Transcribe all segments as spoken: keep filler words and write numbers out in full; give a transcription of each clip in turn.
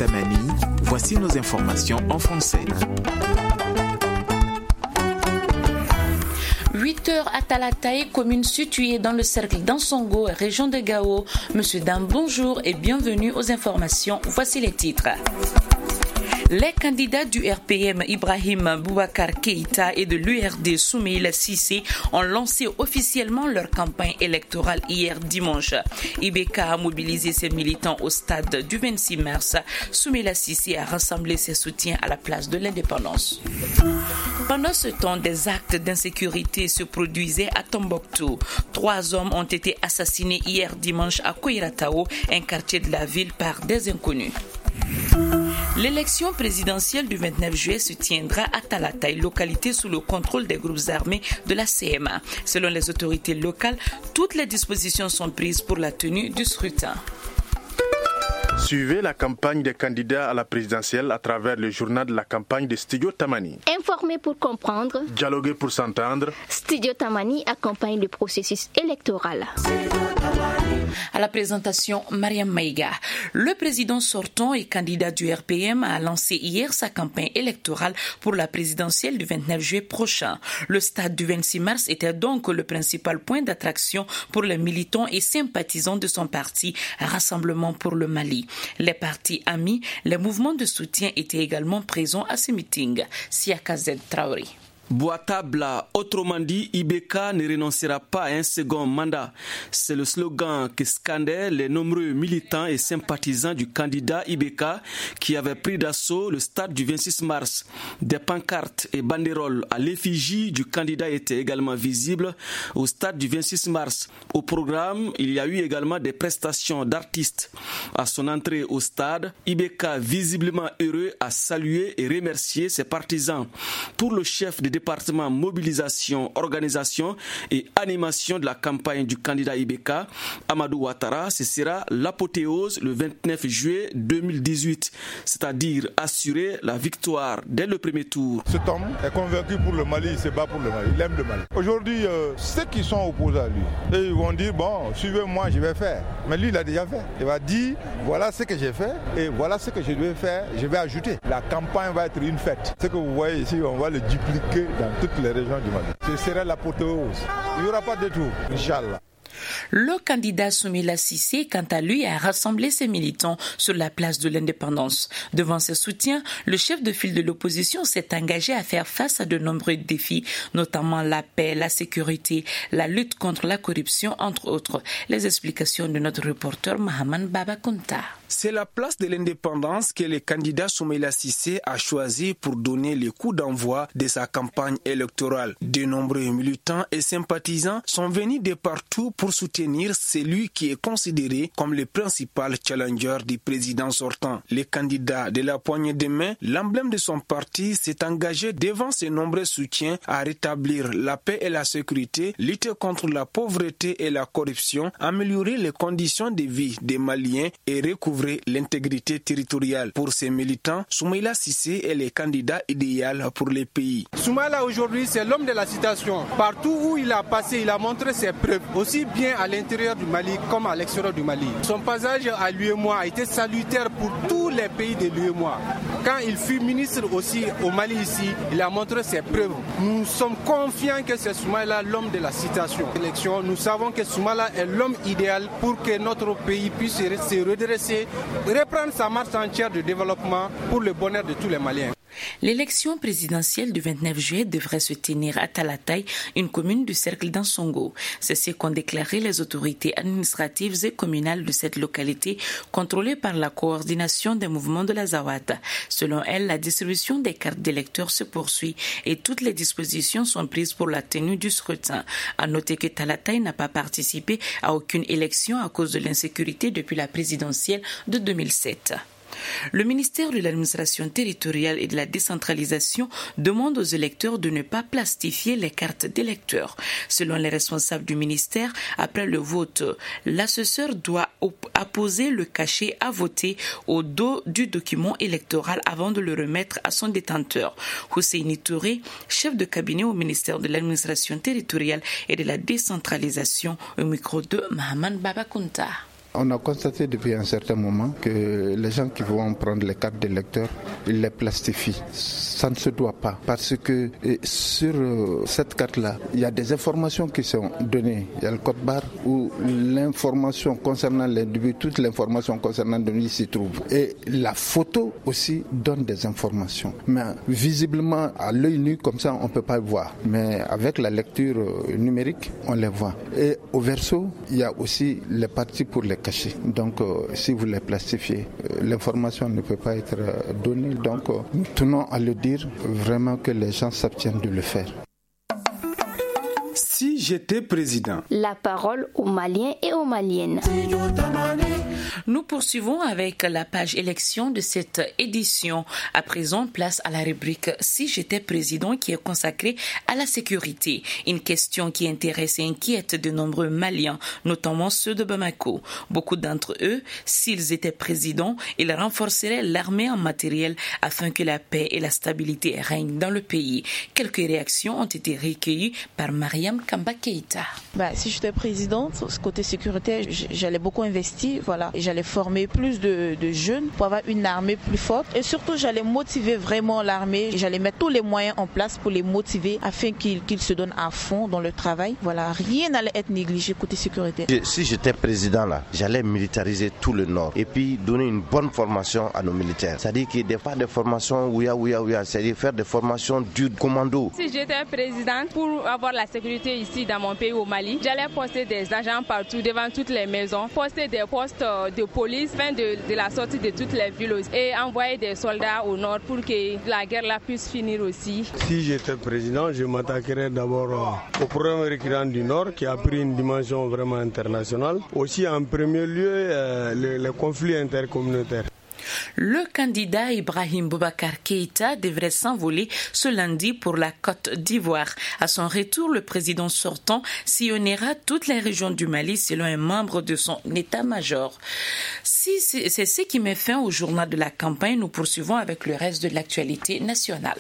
Tamani, voici nos informations en français. huit heures à Talatay, commune située dans le cercle d'Ansongo, région de Gao. Monsieur Dam, bonjour et bienvenue aux informations. Voici les titres. Les candidats du R P M Ibrahim Boubacar Keïta et de l'U R D Soumaïla Cissé ont lancé officiellement leur campagne électorale hier dimanche. I B K a mobilisé ses militants au stade du vingt-six mars. Soumaïla Cissé a rassemblé ses soutiens à la place de l'Indépendance. Pendant ce temps, des actes d'insécurité se produisaient à Tombouctou. Trois hommes ont été assassinés hier dimanche à Koiratao, un quartier de la ville, par des inconnus. L'élection présidentielle du vingt-neuf juillet se tiendra à Talatay, localité sous le contrôle des groupes armés de la C M A. Selon les autorités locales, toutes les dispositions sont prises pour la tenue du scrutin. Suivez la campagne des candidats à la présidentielle à travers le journal de la campagne de Studio Tamani. Informer pour comprendre, dialoguer pour s'entendre. Studio Tamani accompagne le processus électoral. À la présentation, Mariam Maïga. Le président sortant et candidat du R P M a lancé hier sa campagne électorale pour la présidentielle du vingt-neuf juillet prochain. Le stade du vingt-six mars était donc le principal point d'attraction pour les militants et sympathisants de son parti, Rassemblement pour le Mali. Les partis amis, les mouvements de soutien étaient également présents à ce meeting. Siaka Z Traoré. Boitabla, autrement dit, I B K ne renoncera pas à un second mandat. C'est le slogan que scandaient les nombreux militants et sympathisants du candidat I B K qui avait pris d'assaut le stade du vingt-six mars. Des pancartes et banderoles à l'effigie du candidat étaient également visibles au stade du vingt-six mars. Au programme, il y a eu également des prestations d'artistes. À son entrée au stade, I B K, visiblement heureux, a salué et remercié ses partisans. Pour le chef de département mobilisation, organisation et animation de la campagne du candidat I B K, Amadou Ouattara, ce sera l'apothéose le vingt-neuf juillet deux mille dix-huit, c'est-à-dire assurer la victoire dès le premier tour. Cet homme est convaincu pour le Mali, il se bat pour le Mali, il aime le Mali. Aujourd'hui, euh, ceux qui sont opposés à lui, et ils vont dire, bon, suivez-moi, je vais faire. Mais lui, il a déjà fait. Il va dire, voilà ce que j'ai fait et voilà ce que je dois faire, je vais ajouter. La campagne va être une fête. Ce que vous voyez ici, on va le dupliquer dans toutes les régions du Mali. Ce serait l'apothéose. Il n'y aura pas de tout, Inch'Allah. Le candidat Soumaïla Cissé, quant à lui, a rassemblé ses militants sur la place de l'Indépendance. Devant ses soutiens, le chef de file de l'opposition s'est engagé à faire face à de nombreux défis, notamment la paix, la sécurité, la lutte contre la corruption, entre autres. Les explications de notre reporter Mahaman Babakunta. C'est la place de l'Indépendance que le candidat Soumaïla Cissé a choisi pour donner le coup d'envoi de sa campagne électorale. De nombreux militants et sympathisants sont venus de partout pour soutenir celui qui est considéré comme le principal challenger du président sortant. Le candidat de la poignée de main, l'emblème de son parti, s'est engagé devant ses nombreux soutiens à rétablir la paix et la sécurité, lutter contre la pauvreté et la corruption, améliorer les conditions de vie des Maliens et recouvrir l'intégrité territoriale. Pour ces militants, Soumaïla Cissé est le candidat idéal pour le pays. Soumaïla aujourd'hui, c'est l'homme de la situation. Partout où il a passé, il a montré ses preuves, aussi bien à l'intérieur du Mali comme à l'extérieur du Mali. Son passage à l'U E M O A a été salutaire pour tous les pays de l'U E M O A. Quand il fut ministre aussi au Mali ici, il a montré ses preuves. Nous sommes confiants que c'est Soumaïla l'homme de la situation. Nous savons que Soumaïla est l'homme idéal pour que notre pays puisse se redresser, reprendre sa marche entière de développement pour le bonheur de tous les Maliens. L'élection présidentielle du vingt-neuf juillet devrait se tenir à Talatay, une commune du cercle d'Ansongo. C'est ce qu'ont déclaré les autorités administratives et communales de cette localité, contrôlée par la coordination des mouvements de la Zawata. Selon elle, la distribution des cartes d'électeurs se poursuit et toutes les dispositions sont prises pour la tenue du scrutin. À noter que Talatay n'a pas participé à aucune élection à cause de l'insécurité depuis la présidentielle de deux mille sept. Le ministère de l'administration territoriale et de la décentralisation demande aux électeurs de ne pas plastifier les cartes d'électeurs. Selon les responsables du ministère, après le vote, l'assesseur doit apposer le cachet à voter au dos du document électoral avant de le remettre à son détenteur. Husseini Touré, chef de cabinet au ministère de l'administration territoriale et de la décentralisation, au micro de Mahaman Babakunta. On a constaté depuis un certain moment que les gens qui vont prendre les cartes d'électeurs, ils les plastifient. Ça ne se doit pas parce que sur cette carte-là, il y a des informations qui sont données. Il y a le code barre où l'information concernant l'individu, toute l'information concernant l'individu s'y trouve. Et la photo aussi donne des informations. Mais visiblement, à l'œil nu, comme ça, on ne peut pas le voir. Mais avec la lecture numérique, on les voit. Et au verso, il y a aussi les parties pour les cacher. Donc, euh, si vous les plastifiez, euh, l'information ne peut pas être euh, donnée. Donc, euh, nous tenons à le dire, vraiment que les gens s'abstiennent de le faire. Si j'étais président. La parole aux Maliens et aux Maliennes. Nous poursuivons avec la page élection de cette édition. À présent, place à la rubrique « Si j'étais président » qui est consacrée à la sécurité. Une question qui intéresse et inquiète de nombreux Maliens, notamment ceux de Bamako. Beaucoup d'entre eux, s'ils étaient présidents, ils renforceraient l'armée en matériel afin que la paix et la stabilité règnent dans le pays. Quelques réactions ont été recueillies par Mariam Kamba Keïta. Bah, si j'étais présidente, côté sécurité, j'allais beaucoup investir, voilà. Et j'allais former plus de, de jeunes pour avoir une armée plus forte. Et surtout, j'allais motiver vraiment l'armée. J'allais mettre tous les moyens en place pour les motiver afin qu'ils, qu'ils se donnent à fond dans le travail. Voilà, rien n'allait être négligé côté sécurité. Si j'étais président là, j'allais militariser tout le Nord et puis donner une bonne formation à nos militaires. C'est-à-dire qu'il n'y a pas de formation ouya ouya ouya, c'est-à-dire faire des formations du commando. Si j'étais présidente, pour avoir la sécurité ici dans mon pays au Mali, j'allais poster des agents partout devant toutes les maisons, poster des postes de police, fin de, de la sortie de toutes les villes aussi, et envoyer des soldats au nord pour que la guerre là puisse finir aussi. Si j'étais président, je m'attaquerais d'abord au problème récurrent du Nord qui a pris une dimension vraiment internationale. Aussi en premier lieu, euh, les, les conflits intercommunautaires. Le candidat Ibrahim Boubacar Keïta devrait s'envoler ce lundi pour la Côte d'Ivoire. À son retour, le président sortant sillonnera toutes les régions du Mali selon un membre de son état-major. Si c'est, c'est ce qui met fin au journal de la campagne, nous poursuivons avec le reste de l'actualité nationale.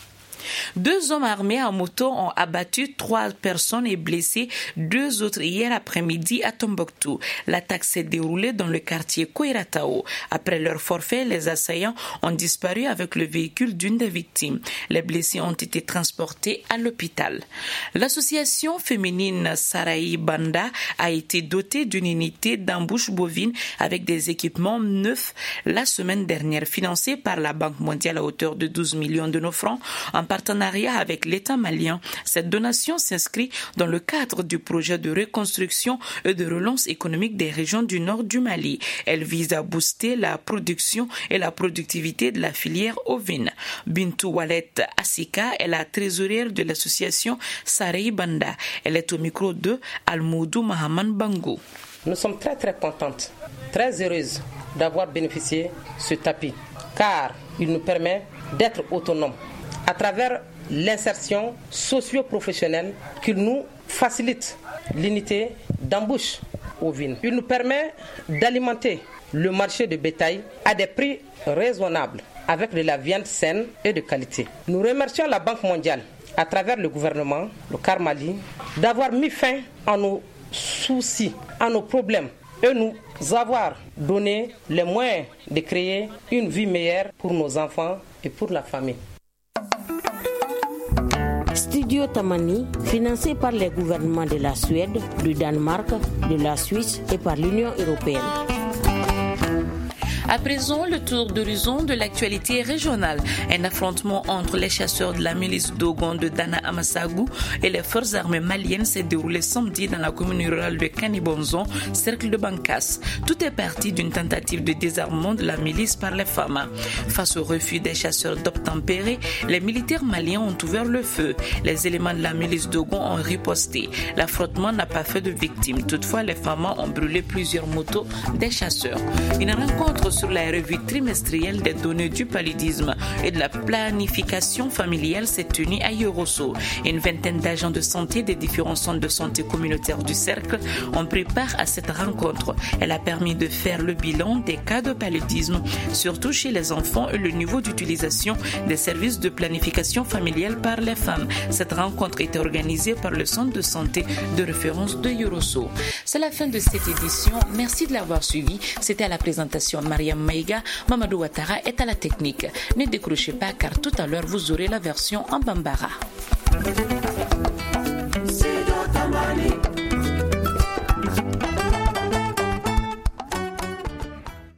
Deux hommes armés en moto ont abattu trois personnes et blessé deux autres hier après-midi à Tombouctou. L'attaque s'est déroulée dans le quartier Kouiratao. Après leur forfait, les assaillants ont disparu avec le véhicule d'une des victimes. Les blessés ont été transportés à l'hôpital. L'association féminine Sarayi Banda a été dotée d'une unité d'embouche bovine avec des équipements neufs la semaine dernière, financée par la Banque mondiale à hauteur de douze millions de nos francs en partenariat avec l'État malien. Cette donation s'inscrit dans le cadre du projet de reconstruction et de relance économique des régions du nord du Mali. Elle vise à booster la production et la productivité de la filière ovine. Bintou Walet Asika est la trésorière de l'association Sarayi Banda. Elle est au micro de Almoudou Mahaman Bango. Nous sommes très très contentes, très heureuses d'avoir bénéficié de ce tapis, car il nous permet d'être autonomes à travers l'insertion socio-professionnelle qui nous facilite l'unité d'embauche ovine. Il nous permet d'alimenter le marché de bétail à des prix raisonnables avec de la viande saine et de qualité. Nous remercions la Banque mondiale à travers le gouvernement, le C A R Mali, d'avoir mis fin à nos soucis, à nos problèmes et nous avoir donné les moyens de créer une vie meilleure pour nos enfants et pour la famille. Studio Tamani, financé par les gouvernements de la Suède, du Danemark, de la Suisse et par l'Union européenne. À présent, le tour d'horizon de l'actualité régionale. Un affrontement entre les chasseurs de la milice Dogon de Dana Amassagu et les forces armées maliennes s'est déroulé samedi dans la commune rurale de Kanibonzon, cercle de Bankas. Tout est parti d'une tentative de désarmement de la milice par les femmes. Face au refus des chasseurs d'obtempérer, les militaires maliens ont ouvert le feu. Les éléments de la milice Dogon ont riposté. L'affrontement n'a pas fait de victimes. Toutefois, les femmes ont brûlé plusieurs motos des chasseurs. Une rencontre sur la revue trimestrielle des données du paludisme et de la planification familiale s'est tenue à Yorosso. Une vingtaine d'agents de santé des différents centres de santé communautaires du Cercle ont pris part à cette rencontre. Elle a permis de faire le bilan des cas de paludisme, surtout chez les enfants, et le niveau d'utilisation des services de planification familiale par les femmes. Cette rencontre était organisée par le centre de santé de référence de Yorosso. C'est la fin de cette édition. Merci de l'avoir suivi. C'était à la présentation Mariam Maïga. Mamadou Ouattara est à la technique. Ne décrochez pas car tout à l'heure vous aurez la version en Bambara.